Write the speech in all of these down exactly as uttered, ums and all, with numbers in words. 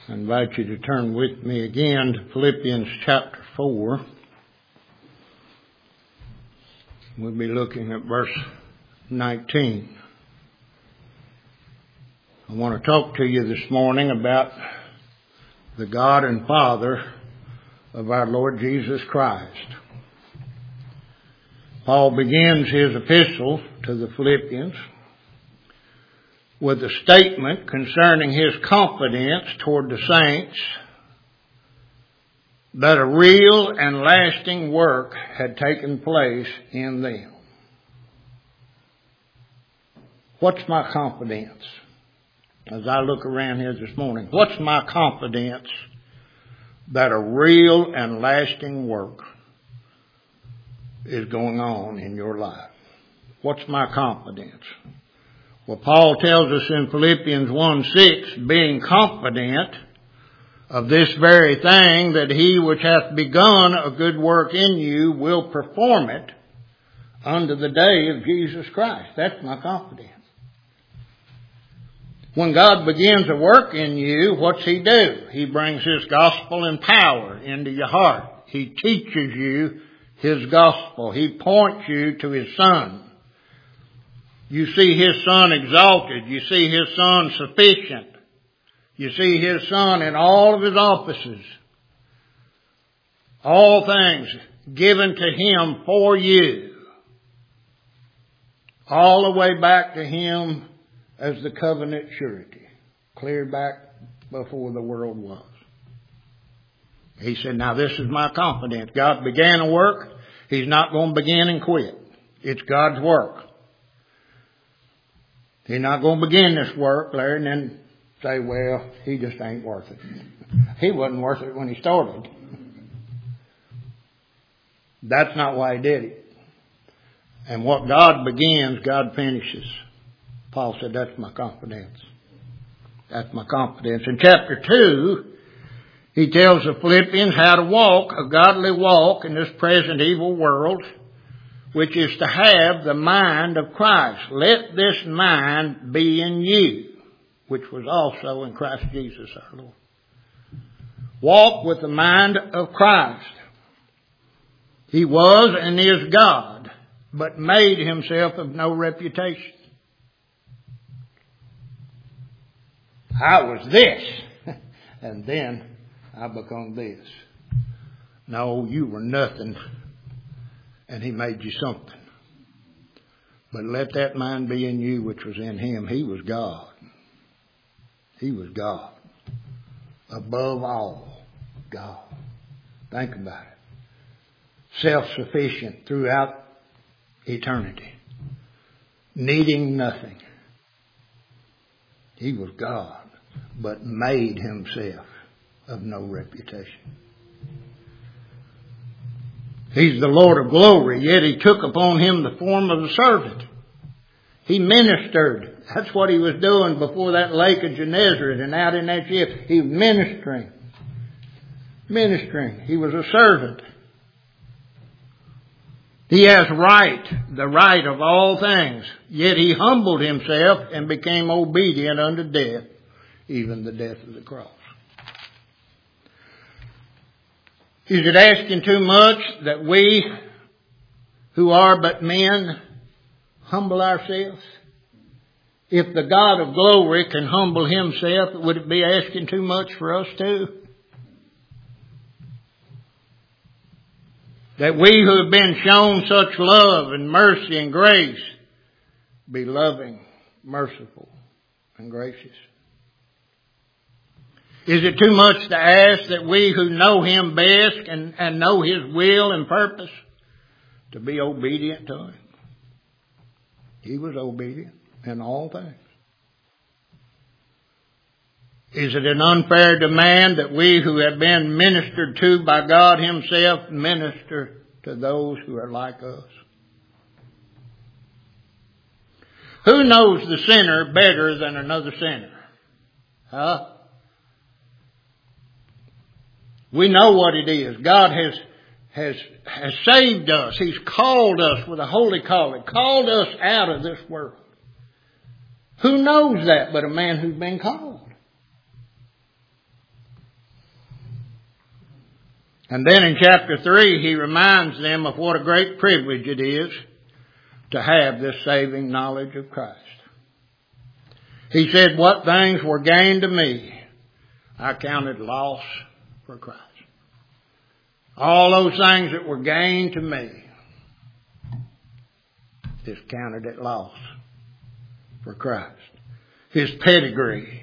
I invite you to turn with me again to Philippians chapter four. We'll be looking at verse nineteen. I want to talk to you this morning about the God and Father of our Lord Jesus Christ. Paul begins his epistle to the Philippians with a statement concerning his confidence toward the saints that a real and lasting work had taken place in them. What's my confidence? As I look around here this morning, what's my confidence that a real and lasting work is going on in your life? What's my confidence? Well, Paul tells us in Philippians one six, being confident of this very thing, that he which hath begun a good work in you will perform it unto the day of Jesus Christ. That's my confidence. When God begins a work in you, what's he do? He brings his gospel and power into your heart. He teaches you his gospel. He points you to his Son. You see his Son exalted. You see his Son sufficient. You see his Son in all of his offices. All things given to him for you. All the way back to him as the covenant surety. Clear back before the world was. He said, now this is my confidence. God began a work. He's not going to begin and quit. It's God's work. He's not going to begin this work, Larry, and then say, well, he just ain't worth it. He wasn't worth it when he started. That's not why he did it. And what God begins, God finishes. Paul said, that's my confidence. That's my confidence. In chapter two, he tells the Philippians how to walk a godly walk in this present evil world, which is to have the mind of Christ. Let this mind be in you, which was also in Christ Jesus our Lord. Walk with the mind of Christ. He was and is God, but made himself of no reputation. I was this, and then I become this. No, you were nothing. And he made you something. But let that mind be in you which was in him. He was God. He was God. Above all, God. Think about it. Self-sufficient throughout eternity. Needing nothing. He was God, but made himself of no reputation. He's the Lord of glory, yet he took upon him the form of a servant. He ministered. That's what he was doing before that lake of Gennesaret and out in that ship. He was ministering. Ministering. He was a servant. He has right, the right of all things. Yet he humbled himself and became obedient unto death, even the death of the cross. Is it asking too much that we, who are but men, humble ourselves? If the God of glory can humble himself, would it be asking too much for us too? That we who have been shown such love and mercy and grace, be loving, merciful, and gracious. Is it too much to ask that we who know him best and, and know his will and purpose to be obedient to him? He was obedient in all things. Is it an unfair demand that we who have been ministered to by God himself minister to those who are like us? Who knows the sinner better than another sinner? Huh? We know what it is. God has, has, has saved us. He's called us with a holy calling. Called us out of this world. Who knows that but a man who's been called? And then in chapter three, he reminds them of what a great privilege it is to have this saving knowledge of Christ. He said, what things were gained to me, I counted loss for Christ. All those things that were gained to me, just counted it loss for Christ. His pedigree.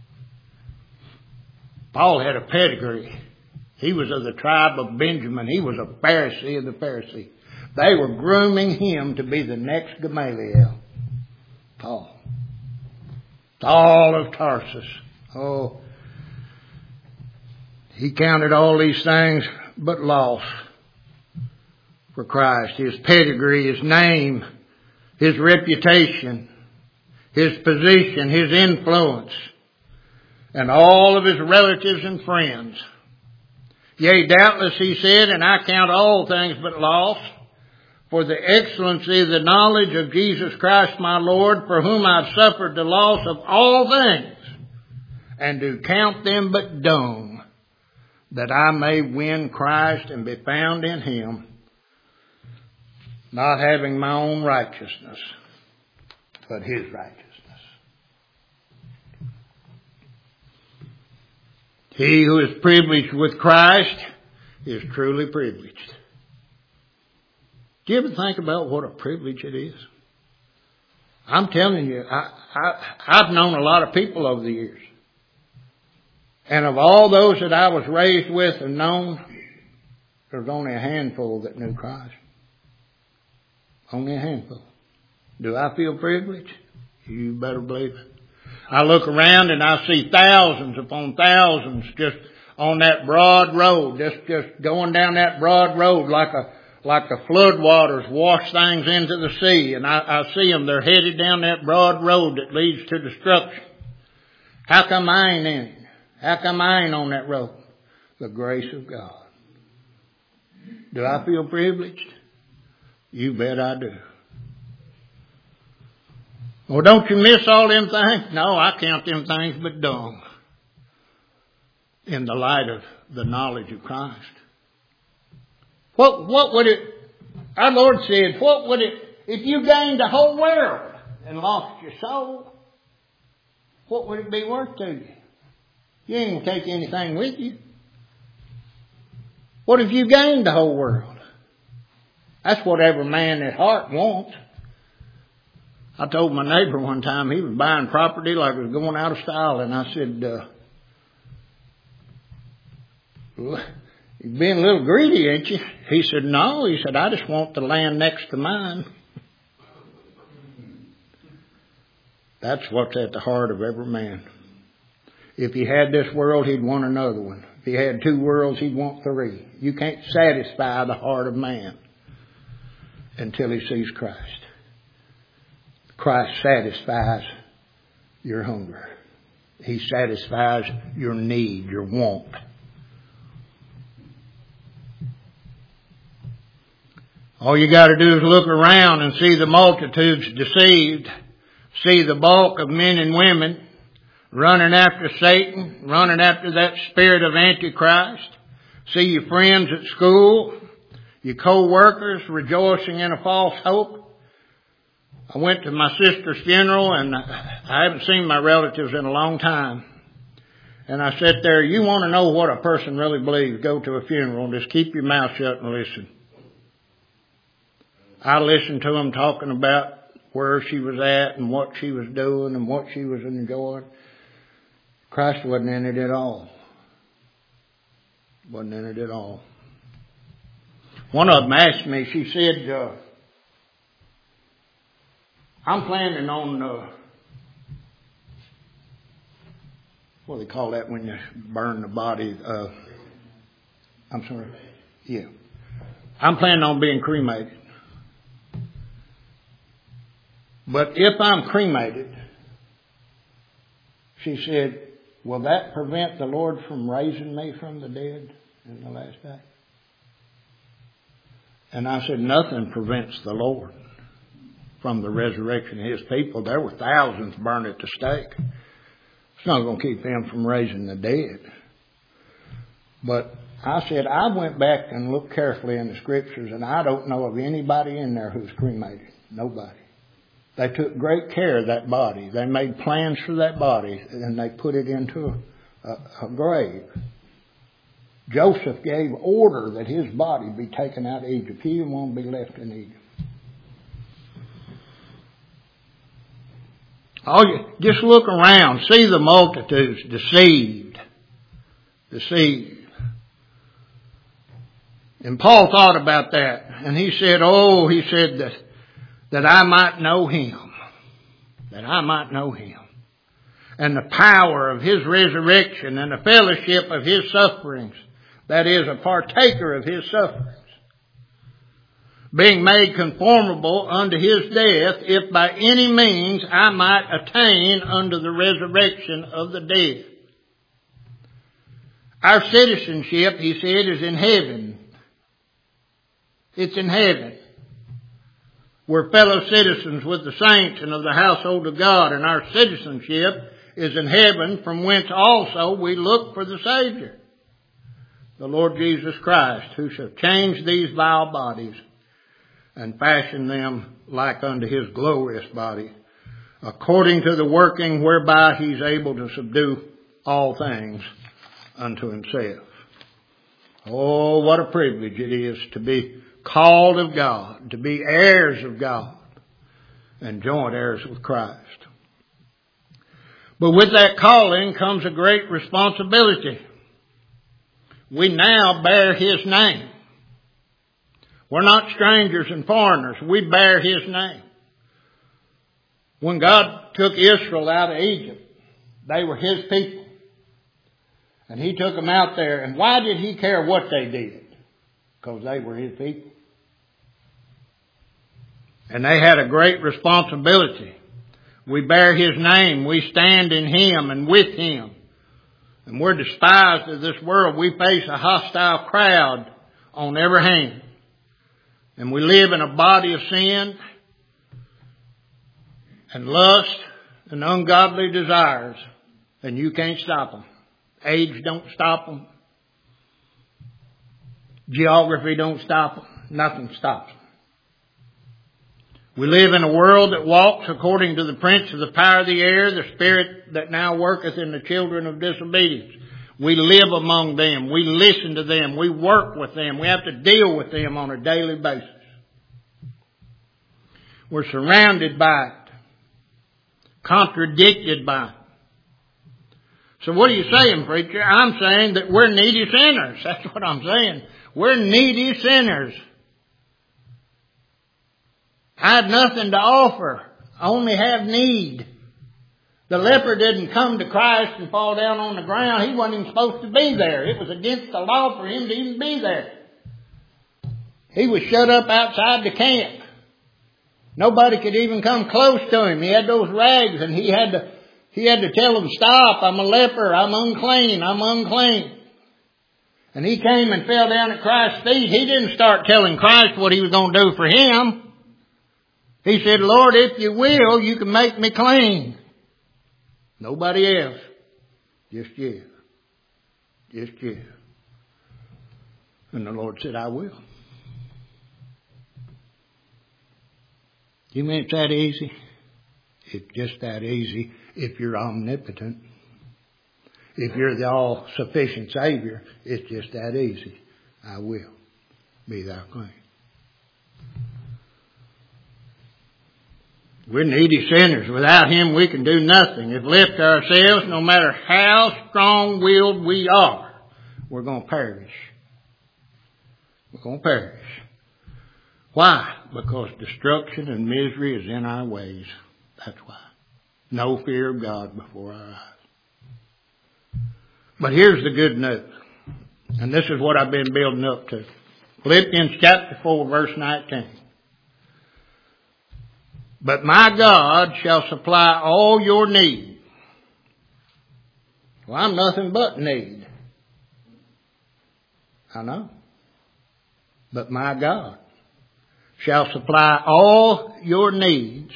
Paul had a pedigree. He was of the tribe of Benjamin. He was a Pharisee of the Pharisee. They were grooming him to be the next Gamaliel. Paul. Saul of Tarsus. Oh, he counted all these things but loss for Christ. His pedigree, his name, his reputation, his position, his influence, and all of his relatives and friends. Yea, doubtless, he said, and I count all things but loss for the excellency of the knowledge of Jesus Christ my Lord, for whom I've suffered the loss of all things, and do count them but dung, that I may win Christ and be found in him, not having my own righteousness, but his righteousness. He who is privileged with Christ is truly privileged. Do you ever think about what a privilege it is? I'm telling you, I, I, I've known a lot of people over the years. And of all those that I was raised with and known, there's only a handful that knew Christ. Only a handful. Do I feel privileged? You better believe it. I look around and I see thousands upon thousands just on that broad road, just, just going down that broad road like a, like the flood waters wash things into the sea. And I, I see them, they're headed down that broad road that leads to destruction. How come I ain't in it? How come I ain't on that road? The grace of God. Do I feel privileged? You bet I do. Well, don't you miss all them things? No, I count them things but dung in the light of the knowledge of Christ. What, what would it, our Lord said, what would it, if you gained the whole world and lost your soul, what would it be worth to you? You ain't going to take anything with you. What if you gained the whole world? That's what every man at heart wants. I told my neighbor one time he was buying property like it was going out of style, and I said, uh, well, you're being a little greedy, ain't you? He said, no. He said, I just want the land next to mine. That's what's at the heart of every man. If he had this world, he'd want another one. If he had two worlds, he'd want three. You can't satisfy the heart of man until he sees Christ. Christ satisfies your hunger. He satisfies your need, your want. All you got to do is look around and see the multitudes deceived, see the bulk of men and women running after Satan, running after that spirit of Antichrist. See your friends at school, your co-workers rejoicing in a false hope. I went to my sister's funeral, and I haven't seen my relatives in a long time. And I sat there, you want to know what a person really believes, go to a funeral and just keep your mouth shut and listen. I listened to them talking about where she was at and what she was doing and what she was enjoying. Christ wasn't in it at all. Wasn't in it at all. One of them asked me, she said, uh, I'm planning on, uh, what do they call that when you burn the body? Uh, I'm sorry. Yeah. I'm planning on being cremated. But if I'm cremated, she said, will that prevent the Lord from raising me from the dead in the last day? And I said, nothing prevents the Lord from the resurrection of his people. There were thousands burned at the stake. It's not going to keep him from raising the dead. But I said, I went back and looked carefully in the scriptures, and I don't know of anybody in there who's cremated. Nobody. They took great care of that body. They made plans for that body, and they put it into a, a, a grave. Joseph gave order that his body be taken out of Egypt. He didn't want to be left in Egypt. Oh, just look around. See the multitudes deceived. Deceived. And Paul thought about that. And he said, oh, he said that, that I might know him. That I might know him. And the power of his resurrection and the fellowship of his sufferings. That is, a partaker of his sufferings. Being made conformable unto his death, if by any means I might attain unto the resurrection of the dead. Our citizenship, he said, is in heaven. It's in heaven. We're fellow citizens with the saints and of the household of God, and our citizenship is in heaven, from whence also we look for the Savior, the Lord Jesus Christ, who shall change these vile bodies and fashion them like unto his glorious body, according to the working whereby he's able to subdue all things unto himself. Oh, what a privilege it is to be called of God, to be heirs of God, and joint heirs with Christ. But with that calling comes a great responsibility. We now bear his name. We're not strangers and foreigners. We bear his name. When God took Israel out of Egypt, they were his people. And he took them out there. And why did he care what they did? Because they were his people. And they had a great responsibility. We bear his name. We stand in him and with him. And we're despised of this world. We face a hostile crowd on every hand. And we live in a body of sin and lust and ungodly desires. And you can't stop them. Age don't stop them. Geography don't stop them. Nothing stops them. We live in a world that walks according to the prince of the power of the air, the spirit that now worketh in the children of disobedience. We live among them. We listen to them. We work with them. We have to deal with them on a daily basis. We're surrounded by it. Contradicted by it. So what are you saying, preacher? I'm saying that we're needy sinners. That's what I'm saying. We're needy sinners. I had nothing to offer. I only have need. The leper didn't come to Christ and fall down on the ground. He wasn't even supposed to be there. It was against the law for him to even be there. He was shut up outside the camp. Nobody could even come close to him. He had those rags and he had to, he had to tell them, stop, I'm a leper, I'm unclean, I'm unclean. And he came and fell down at Christ's feet. He didn't start telling Christ what he was going to do for him. He said, Lord, if you will, you can make me clean. Nobody else. Just you. Just you. And the Lord said, I will. You mean it's that easy? It's just that easy if you're omnipotent. If you're the all-sufficient Savior, it's just that easy. I will. Be thou clean. We're needy sinners. Without him we can do nothing. If left to ourselves, no matter how strong-willed we are, we're going to perish. We're going to perish. Why? Because destruction and misery is in our ways. That's why. No fear of God before our eyes. But here's the good news. And this is what I've been building up to. Philippians chapter four, verse nineteen. But my God shall supply all your need. Well, I'm nothing but need. I know. But my God shall supply all your needs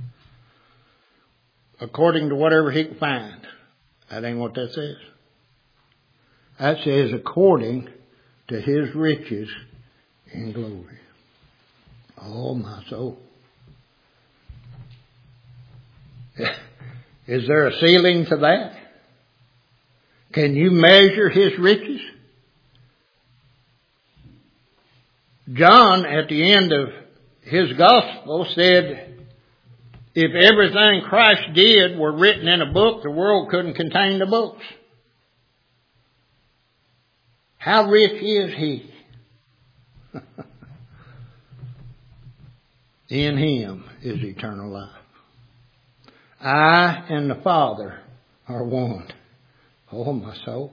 according to whatever he can find. That ain't what that says. That says according to His riches in glory. Oh, my soul. Is there a ceiling to that? Can you measure His riches? John, at the end of his gospel, said, if everything Christ did were written in a book, the world couldn't contain the books. How rich is He? In Him is eternal life. I and the Father are one. Oh, my soul.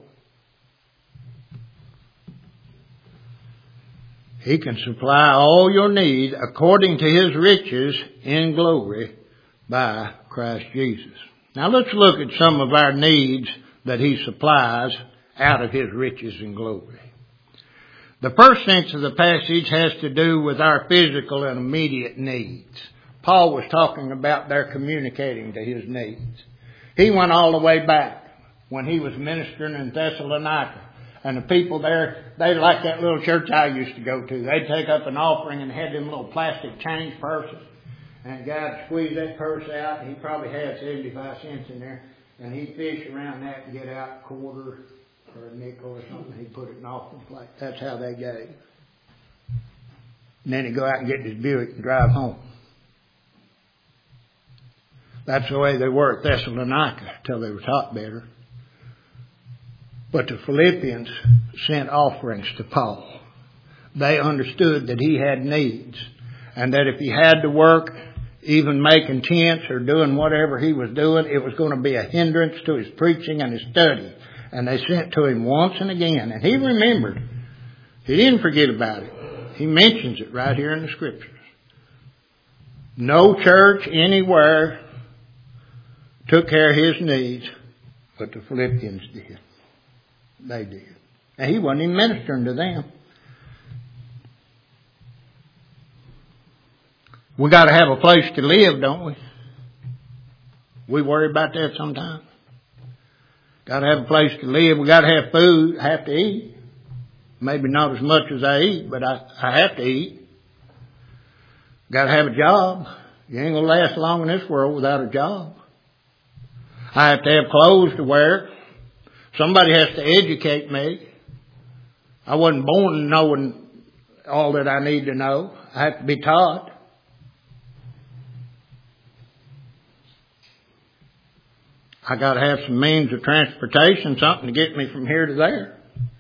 He can supply all your need according to His riches in glory by Christ Jesus. Now let's look at some of our needs that He supplies out of His riches and glory. The first sense of the passage has to do with our physical and immediate needs. Paul was talking about their communicating to his needs. He went all the way back when he was ministering in Thessalonica. And the people there, they like that little church I used to go to. They'd take up an offering and had them little plastic change purses. And a guy would squeeze that purse out, and he probably had seventy-five cents in there. And he'd fish around that and get out a quarter or a nickel or something. He'd put it in offering plate. That's how they gave. And then he'd go out and get his Buick and drive home. That's the way they were at Thessalonica till they were taught better. But the Philippians sent offerings to Paul. They understood that he had needs, and that if he had to work, even making tents or doing whatever he was doing, it was going to be a hindrance to his preaching and his study. And they sent to him once and again, and he remembered. He didn't forget about it. He mentions it right here in the Scriptures. No church anywhere took care of his needs, but the Philippians did. They did. And he wasn't even ministering to them. We got to have a place to live, don't we? We worry about that sometimes. Got to have a place to live. We got to have food. Have to eat. Maybe not as much as I eat, but I, I have to eat. Got to have a job. You ain't going to last long in this world without a job. I have to have clothes to wear. Somebody has to educate me. I wasn't born knowing all that I need to know. I have to be taught. I got to have some means of transportation, something to get me from here to there.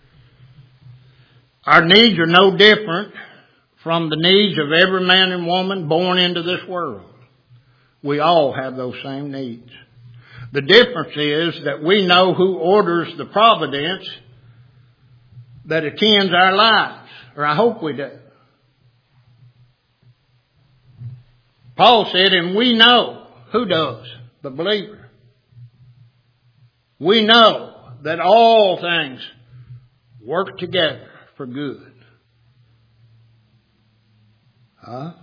Our needs are no different from the needs of every man and woman born into this world. We all have those same needs. The difference is that we know who orders the providence that attends our lives. Or I hope we do. Paul said, and we know. Who does? The believer. We know that all things work together for good. Huh?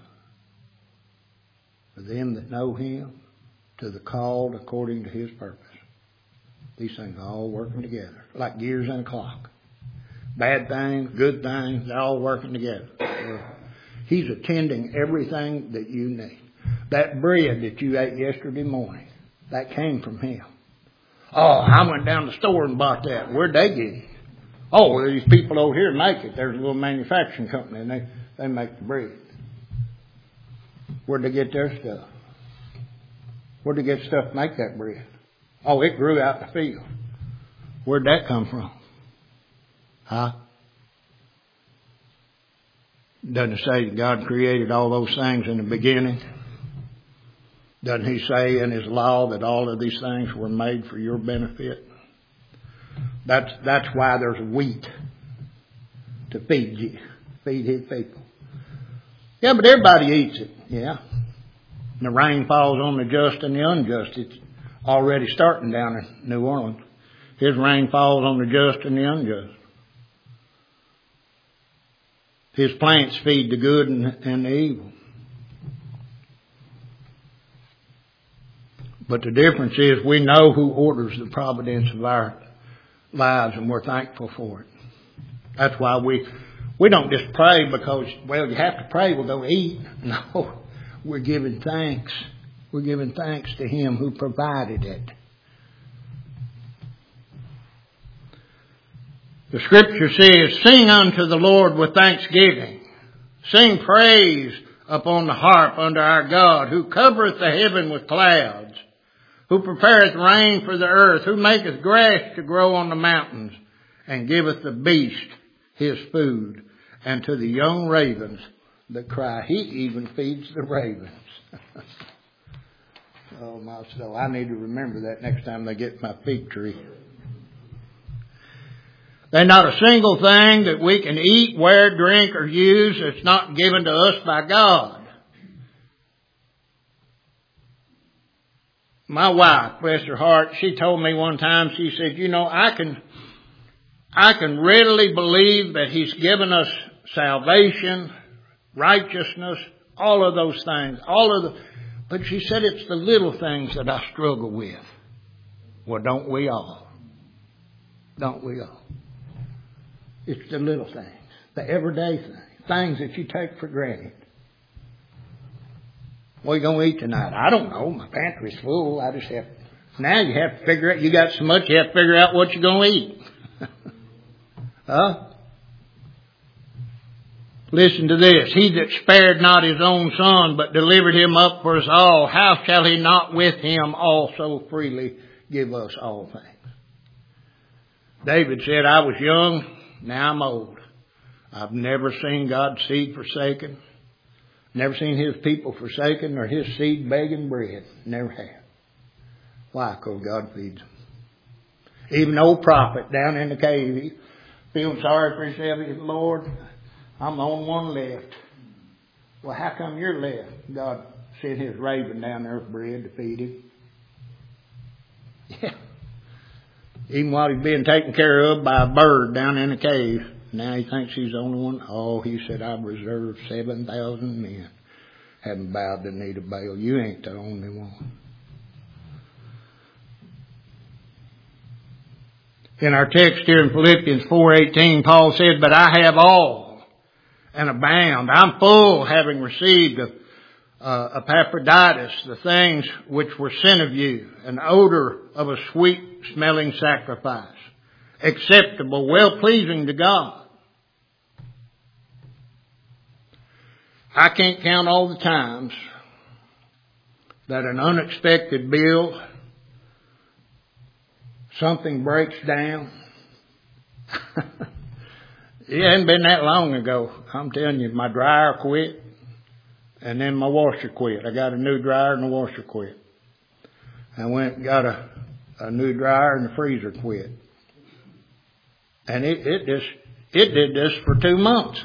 For them that know Him, to the called according to His purpose. These things are all working together, like gears in a clock. Bad things, good things, they're all working together. He's attending everything that you need. That bread that you ate yesterday morning, that came from Him. Oh, I went down to the store and bought that. Where'd they get it? Oh, well, these people over here make it. There's a little manufacturing company, and they, they make the bread. Where'd they get their stuff? Where'd they get stuff to make that bread? Oh, it grew out in the field. Where'd that come from? Huh? Doesn't it say that God created all those things in the beginning? Doesn't He say in His law that all of these things were made for your benefit? That's, that's why there's wheat to feed you, feed His people. Yeah, but everybody eats it. Yeah. And the rain falls on the just and the unjust. It's already starting down in New Orleans. His rain falls on the just and the unjust. His plants feed the good and, and the evil. But the difference is we know who orders the providence of our lives, and we're thankful for it. That's why we we don't just pray because, well, you have to pray, we'll go eat. No, we're giving thanks. We're giving thanks to Him who provided it. The Scripture says, sing unto the Lord with thanksgiving. Sing praise upon the harp unto our God, who covereth the heaven with clouds, who prepareth rain for the earth, who maketh grass to grow on the mountains, and giveth the beast his food, and to the young ravens that cry. He even feeds the ravens. Oh, my soul. I need to remember that next time they get my fig tree. There's not a single thing that we can eat, wear, drink, or use that's not given to us by God. My wife, bless her heart, she told me one time, she said, you know, I can, I can readily believe that He's given us salvation, righteousness, all of those things, all of the, but she said it's the little things that I struggle with. Well, don't we all? Don't we all? It's the little things, the everyday things, things that you take for granted. What are you going to eat tonight? I don't know. My pantry's full. I just have, now you have to figure out, you got so much, you have to figure out what you're going to eat. Huh? Listen to this. He that spared not His own Son, but delivered Him up for us all, how shall He not with Him also freely give us all things? David said, I was young, now I'm old. I've never seen God's seed forsaken. Never seen His people forsaken or His seed begging bread. Never have. Why? Because God feeds them. Even the old prophet down in the cave, he feeling sorry for himself. He said, Lord, I'm the only one left. Well, how come you're left? God sent His raven down there with bread to feed him. Yeah. Even while he's being taken care of by a bird down in a cave, now he thinks he's the only one. Oh, he said, I've reserved seven thousand men. Haven't bowed the knee to Baal. You ain't the only one. In our text here in Philippians four eighteen, Paul said, but I have all and abound. I'm full, having received of uh, Epaphroditus the things which were sent of you, an odor of a sweet smelling sacrifice, acceptable, well-pleasing to God. I can't count all the times that an unexpected bill, something breaks down. It hadn't been that long ago. I'm telling you, my dryer quit and then my washer quit. I got a new dryer and the washer quit. I went and got a, a new dryer and the freezer quit. And it, it just, it did this for two months.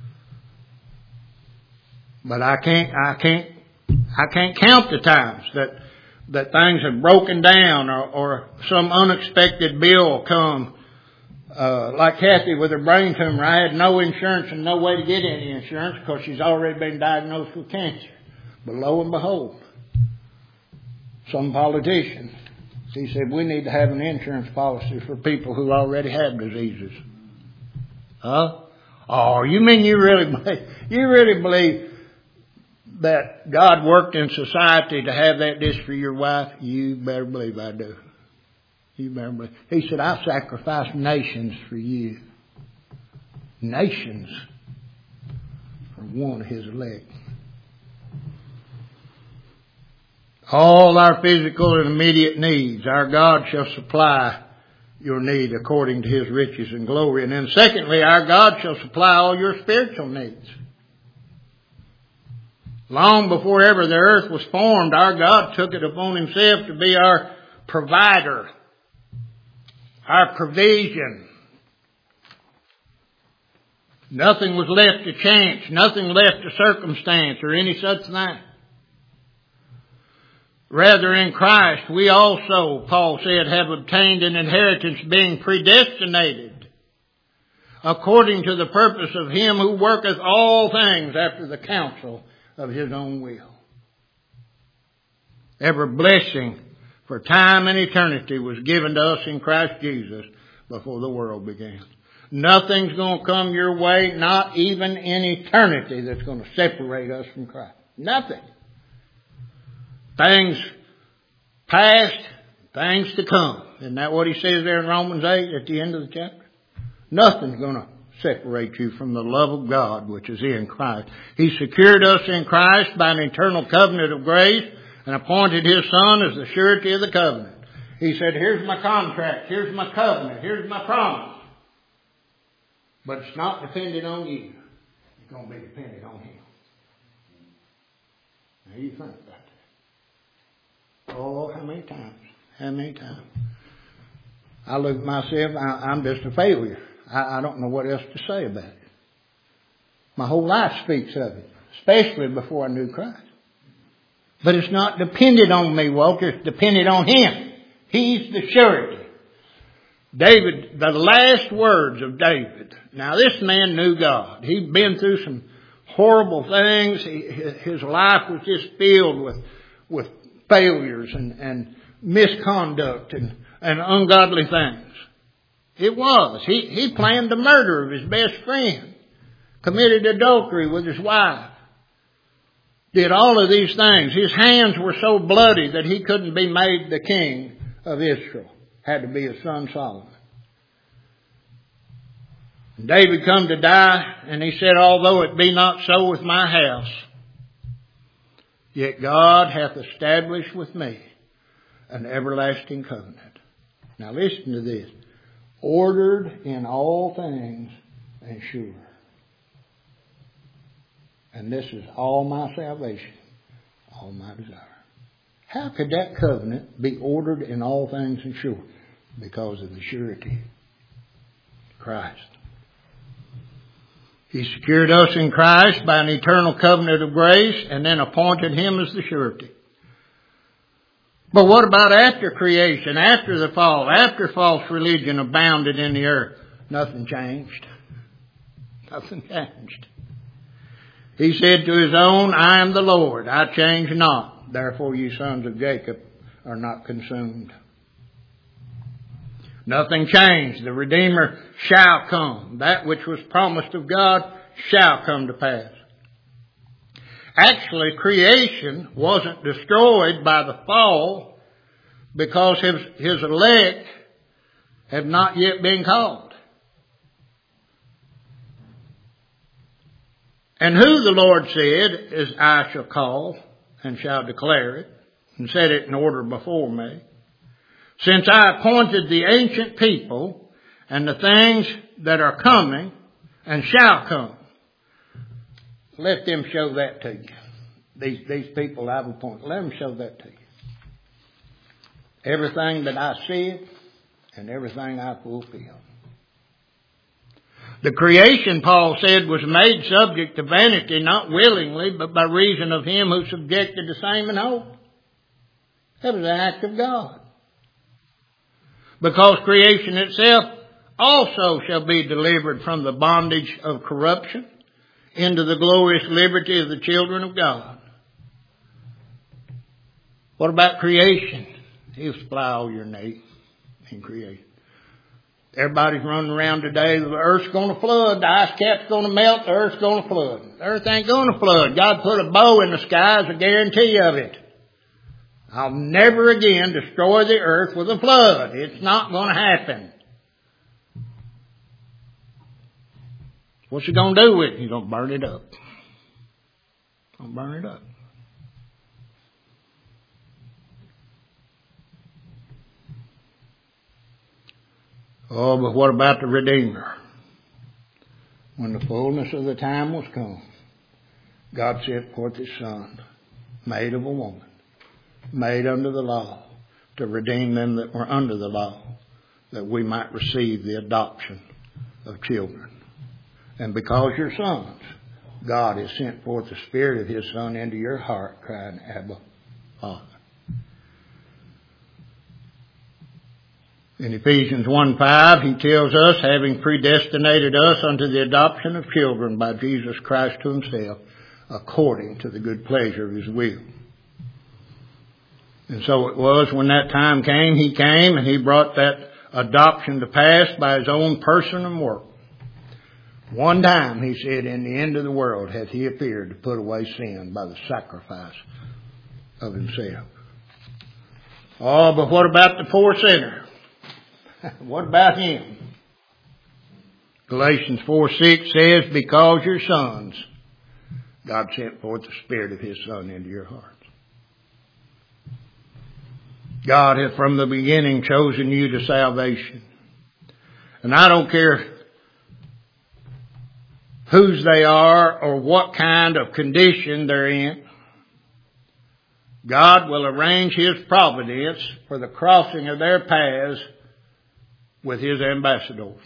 But I can't, I can't, I can't count the times that, that things have broken down or, or some unexpected bill come. Uh, like Kathy with her brain tumor, I had no insurance and no way to get any insurance because she's already been diagnosed with cancer. But lo and behold, some politician, he said, we need to have an insurance policy for people who already have diseases. Huh? Oh, you mean you really believe, you really believe that God worked in society to have that just for your wife? You better believe I do. You better believe. He said, I sacrificed nations for you. Nations for one of His elect. All our physical and immediate needs, our God shall supply your need according to His riches and glory. And then secondly, our God shall supply all your spiritual needs. Long before ever the earth was formed, our God took it upon Himself to be our provider, our provision. Nothing was left to chance, nothing left to circumstance or any such thing. Rather, in Christ, we also, Paul said, have obtained an inheritance, being predestinated according to the purpose of Him who worketh all things after the counsel of His own will. Every blessing for time and eternity was given to us in Christ Jesus before the world began. Nothing's going to come your way, not even in eternity, that's going to separate us from Christ. Nothing. Things past, things to come. Isn't that what he says there in Romans eight at the end of the chapter? Nothing's going to separate you from the love of God which is in Christ. He secured us in Christ by an eternal covenant of grace and appointed His Son as the surety of the covenant. He said, here's my contract, here's my covenant, here's my promise. But it's not dependent on you. It's going to be dependent on Him. Now you think about that. Oh, how many times? How many times? I look at myself, I, I'm just a failure. I, I don't know what else to say about it. My whole life speaks of it, especially before I knew Christ. But it's not dependent on me, Walter. It's dependent on Him. He's the surety. David, the last words of David. Now this man knew God. He'd been through some horrible things. He, his life was just filled with, with failures and, and misconduct and, and ungodly things. It was. He, he planned the murder of his best friend. Committed adultery with his wife. Did all of these things. His hands were so bloody that he couldn't be made the king of Israel. Had to be his son Solomon. And David come to die, and he said, although it be not so with my house, yet God hath established with me an everlasting covenant. Now listen to this. Ordered in all things and sure. And this is all my salvation, all my desire. How could that covenant be ordered in all things and sure? Because of the surety. Christ. He secured us in Christ by an eternal covenant of grace and then appointed Him as the surety. But what about after creation, after the fall, after false religion abounded in the earth? Nothing changed. Nothing changed. He said to His own, I am the Lord, I change not. Therefore you sons of Jacob are not consumed. Nothing changed. The Redeemer shall come. That which was promised of God shall come to pass. Actually, creation wasn't destroyed by the fall because his, his elect have not yet been called. And who the Lord said is, I shall call and shall declare it, and set it in order before me. Since I appointed the ancient people and the things that are coming and shall come, let them show that to you. These, these people I've appointed, let them show that to you. Everything that I said and everything I fulfilled. The creation, Paul said, was made subject to vanity, not willingly, but by reason of Him who subjected the same in hope. That was an act of God. Because creation itself also shall be delivered from the bondage of corruption into the glorious liberty of the children of God. What about creation? He'll supply all your need in creation. Everybody's running around today, the earth's going to flood, the ice cap's going to melt, the earth's going to flood. The earth ain't going to flood. God put a bow in the sky as a guarantee of it. I'll never again destroy the earth with a flood. It's not going to happen. What's He going to do with it? He's going to burn it up. He's going to burn it up. Oh, but what about the Redeemer? When the fullness of the time was come, God sent forth His Son, made of a woman, made under the law, to redeem them that were under the law, that we might receive the adoption of children. And because you're sons, God has sent forth the Spirit of His Son into your heart, crying, Abba, Father. In Ephesians one five, he tells us, having predestinated us unto the adoption of children by Jesus Christ to Himself, according to the good pleasure of His will. And so it was when that time came, He came and He brought that adoption to pass by His own person and work. One time, he said, in the end of the world hath he appeared to put away sin by the sacrifice of himself. Oh, but what about the poor sinner? What about him? Galatians four six says, because you're sons, God sent forth the Spirit of His Son into your hearts. God hath from the beginning chosen you to salvation. And I don't care whose they are or what kind of condition they're in. God will arrange His providence for the crossing of their paths with His ambassadors.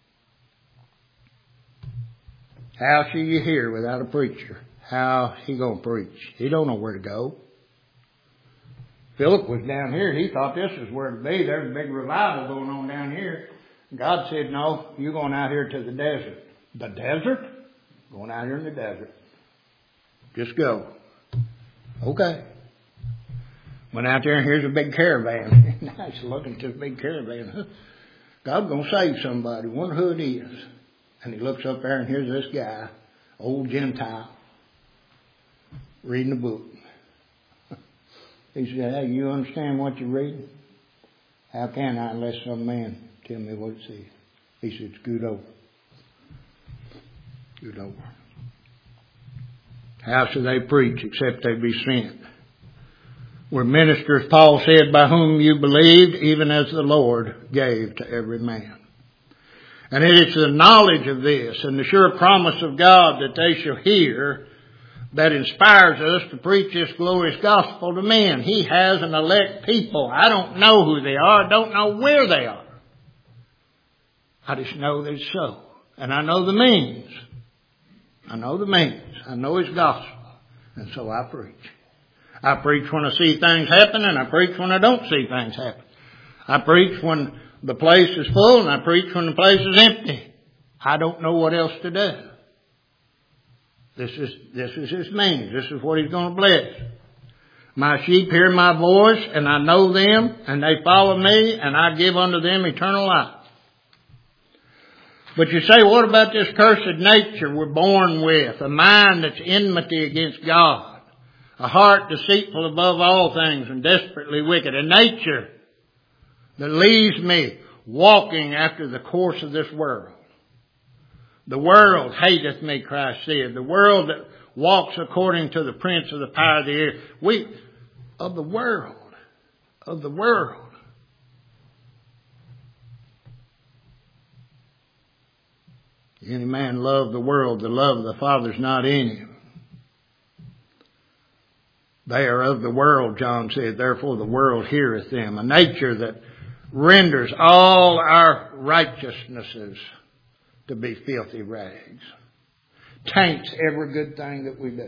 How shall you hear without a preacher? How he going to preach? He don't know where to go. Philip was down here. He thought this was where to be. There's a big revival going on down here. God said, no, you're going out here to the desert. The desert? Going out here in the desert. Just go. Okay. Went out there and here's a big caravan. Nice looking to a big caravan. God's going to save somebody. Wonder who it is. And he looks up there and here's this guy, old Gentile, reading a book. He said, hey, you understand what you're reading? How can I unless some man tell me what it says? He said, scoot over. Scoot over. How shall they preach except they be sent? We're ministers, Paul said, by whom you believed, even as the Lord gave to every man. And it is the knowledge of this and the sure promise of God that they shall hear that inspires us to preach this glorious gospel to men. He has an elect people. I don't know who they are. I don't know where they are. I just know that it's so. And I know the means. I know the means. I know His gospel. And so I preach. I preach when I see things happen, and I preach when I don't see things happen. I preach when the place is full, and I preach when the place is empty. I don't know what else to do. This is, this is His means. This is what He's going to bless. My sheep hear my voice, and I know them, and they follow me, and I give unto them eternal life. But you say, what about this cursed nature we're born with? A mind that's enmity against God. A heart deceitful above all things and desperately wicked. A nature that leaves me walking after the course of this world. The world hateth me, Christ said. The world that walks according to the prince of the power of the air. We, of the world, of the world. Any man love the world, the love of the Father is not in him. They are of the world, John said, therefore the world heareth them. A nature that renders all our righteousnesses to be filthy rags. Taints every good thing that we do.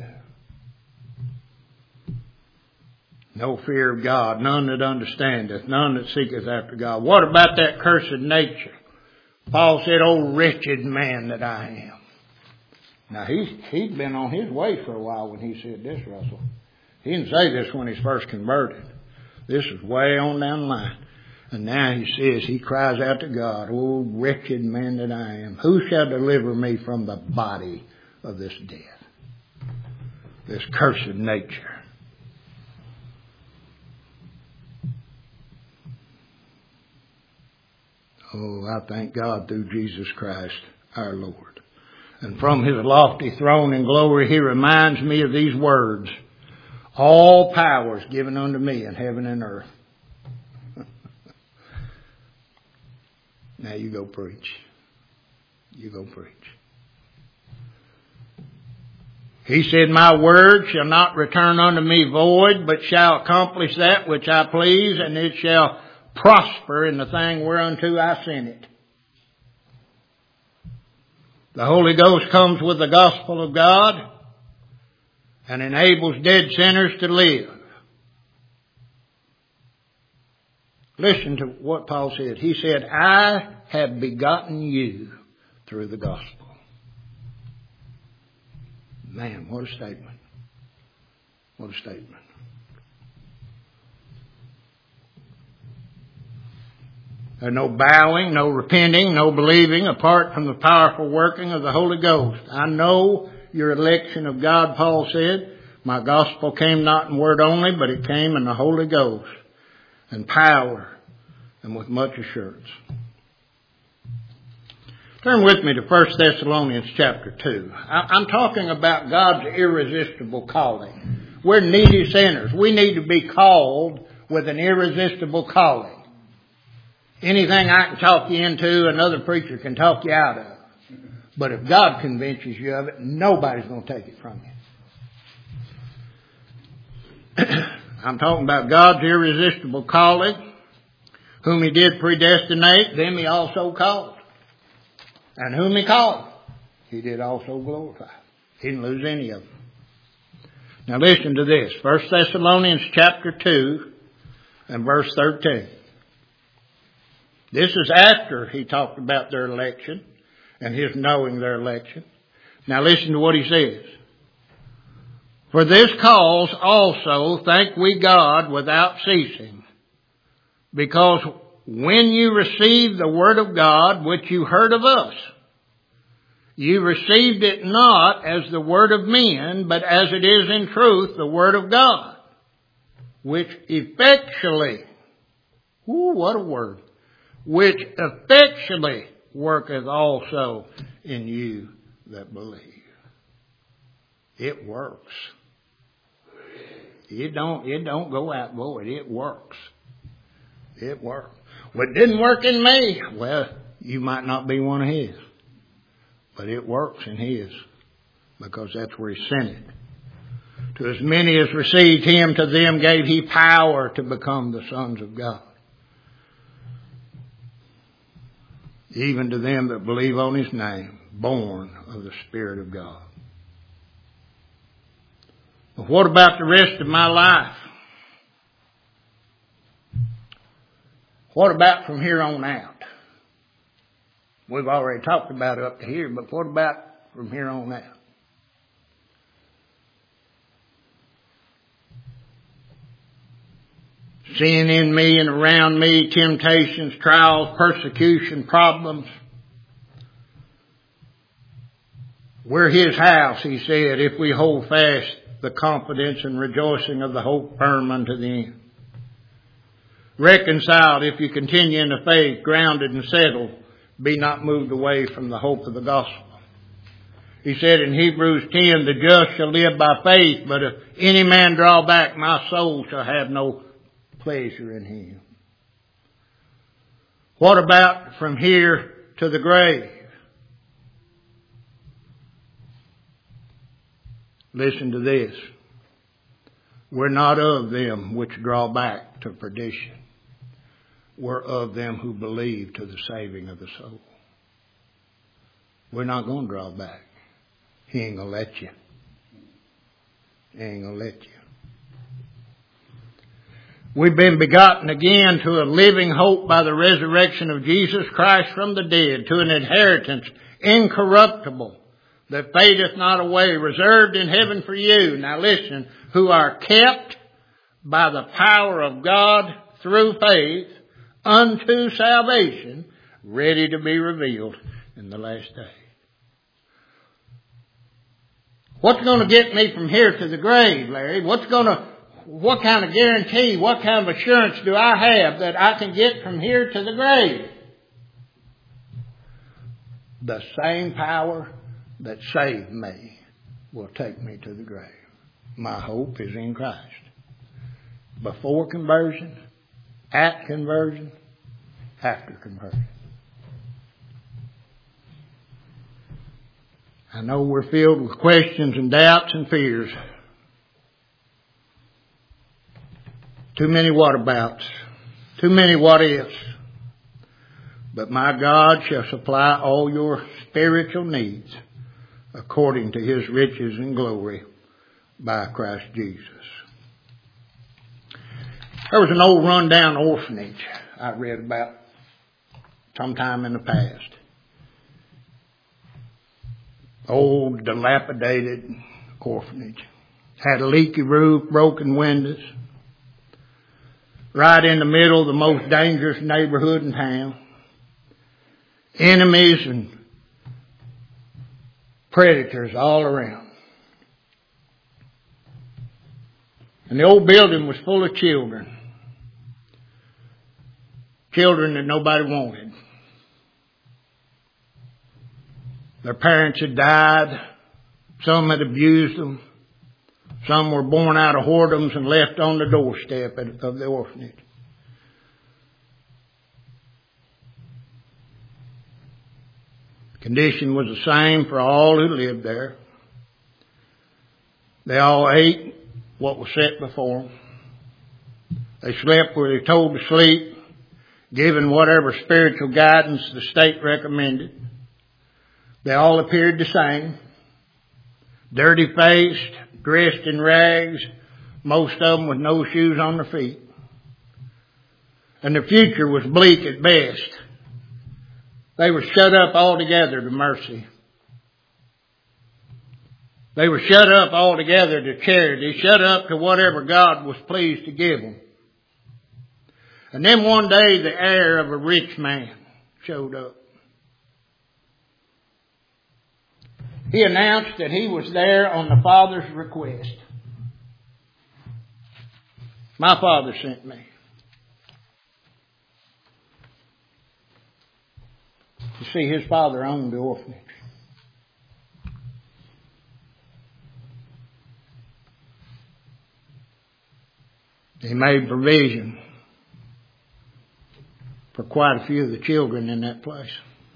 No fear of God, none that understandeth, none that seeketh after God. What about that cursed nature? Paul said, oh wretched man that I am. Now he's, he'd been on his way for a while when he said this, Russell. He didn't say this when he's first converted. This is way on down the line. And now he says, he cries out to God, oh wretched man that I am, who shall deliver me from the body of this death? This cursed nature. Oh, I thank God through Jesus Christ our Lord. And from His lofty throne in glory, He reminds me of these words. All power is given unto me in heaven and earth. Now you go preach. You go preach. He said, my word shall not return unto me void, but shall accomplish that which I please, and it shall prosper in the thing whereunto I sent it. The Holy Ghost comes with the gospel of God and enables dead sinners to live. Listen to what Paul said. He said, I have begotten you through the gospel. Man, what a statement. What a statement. There's no bowing, no repenting, no believing apart from the powerful working of the Holy Ghost. I know your election of God, Paul said. My gospel came not in word only, but it came in the Holy Ghost and power and with much assurance. Turn with me to First Thessalonians chapter two. I'm talking about God's irresistible calling. We're needy sinners. We need to be called with an irresistible calling. Anything I can talk you into, another preacher can talk you out of. But if God convinces you of it, nobody's going to take it from you. I'm talking about God's irresistible calling, whom He did predestinate, them He also called. And whom He called, He did also glorify. He didn't lose any of them. Now listen to this. First Thessalonians chapter two and verse thirteen. This is after he talked about their election and his knowing their election. Now listen to what he says. For this cause also thank we God without ceasing, because when you received the word of God, which you heard of us, you received it not as the word of men, but as it is in truth the word of God, which effectually, ooh, what a word, which effectually worketh also in you that believe. It works. It don't, it don't go out void. It works. It works. Well, it didn't work in me. Well, you might not be one of His. But it works in His. Because that's where He sent it. To as many as received Him, to them gave He power to become the sons of God. Even to them that believe on His name, born of the Spirit of God. But what about the rest of my life? What about from here on out? We've already talked about up to here, but what about from here on out? Sin in me and around me, temptations, trials, persecution, problems. We're His house, He said, if we hold fast the confidence and rejoicing of the hope firm unto the end. Reconciled if you continue in the faith, grounded and settled, be not moved away from the hope of the gospel. He said in Hebrews ten, the just shall live by faith, but if any man draw back, my soul shall have no pleasure in him. What about from here to the grave? Listen to this. We're not of them which draw back to perdition. We're of them who believe to the saving of the soul. We're not going to draw back. He ain't going to let you. He ain't going to let you. We've been begotten again to a living hope by the resurrection of Jesus Christ from the dead, to an inheritance incorruptible, that fadeth not away, reserved in heaven for you. Now listen, who are kept by the power of God through faith unto salvation, ready to be revealed in the last day. What's going to get me from here to the grave, Larry? What's going to, what kind of guarantee, what kind of assurance do I have that I can get from here to the grave? The same power that saved me will take me to the grave. My hope is in Christ. Before conversion, at conversion, after conversion. I know we're filled with questions and doubts and fears. Too many whatabouts. Too many what ifs. But my God shall supply all your spiritual needs according to His riches and glory by Christ Jesus. There was an old rundown orphanage I read about sometime in the past. Old, dilapidated orphanage. Had a leaky roof, broken windows. right in the middle of the most dangerous neighborhood in town. Enemies and predators all around. And the old building was full of children. Children that nobody wanted. Their parents had died. Some had abused them. Some were born out of whoredoms and left on the doorstep of the orphanage. The condition was the same for all who lived there. They all ate what was set before them. They slept where they were told to sleep, given whatever spiritual guidance the state recommended. They all appeared the same. Dirty-faced, dressed in rags, most of them with no shoes on their feet. And the future was bleak at best. They were shut up altogether to mercy. They were shut up altogether to charity, shut up to whatever God was pleased to give them. And then one day the heir of a rich man showed up. He announced that he was there on the Father's request. My Father sent me. You see, his father owned the orphanage. He made provision for quite a few of the children in that place.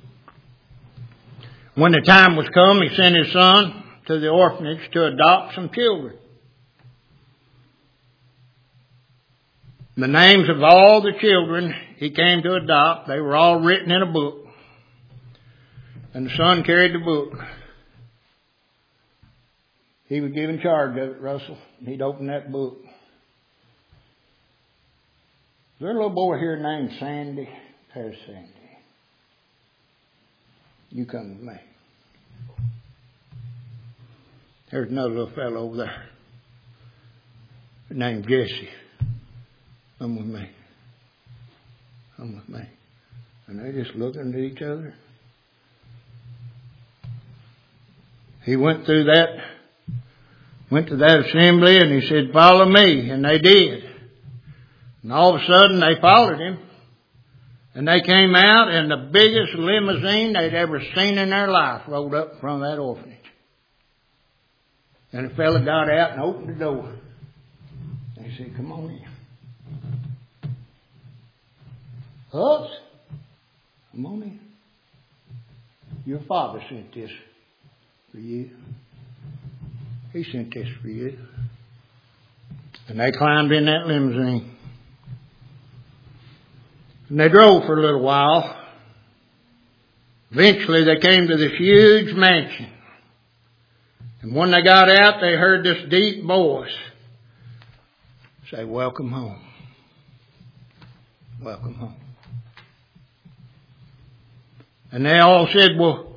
When the time was come, he sent his son to the orphanage to adopt some children. The names of all the children he came to adopt, they were all written in a book. And the son carried the book. He was given charge of it, Russell. He'd open that book. Is there a little boy here named Sandy? There's Sandy. You come with me. There's another little fellow over there named Jesse. Come with me. Come with me. And they're just looking at each other. He went through that, went to that assembly and he said, follow me. And they did. And all of a sudden they followed him. And they came out and the biggest limousine they'd ever seen in their life rolled up from that orphanage. And the fella got out and opened the door. They said, come on in. Us? Come on in. Your father sent this for you. He sent this for you. And they climbed in that limousine. And they drove for a little while. Eventually they came to this huge mansion. And when they got out, they heard this deep voice say, welcome home. Welcome home. And they all said, well,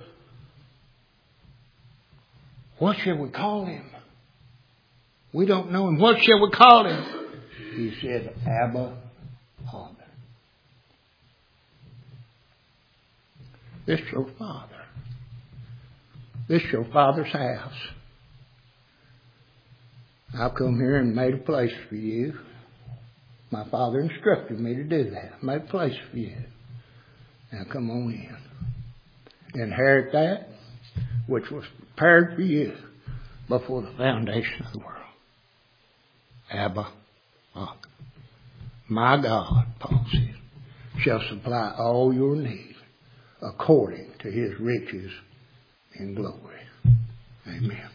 what shall we call him? We don't know him. What shall we call him? He said, Abba, Father. This is your father. This is your father's house. I've come here and made a place for you. My father instructed me to do that. I made a place for you. Now come on in. Inherit that which was prepared for you before the foundation of the world. Abba, Father. My God, Paul says, shall supply all your needs according to his riches in glory. Amen.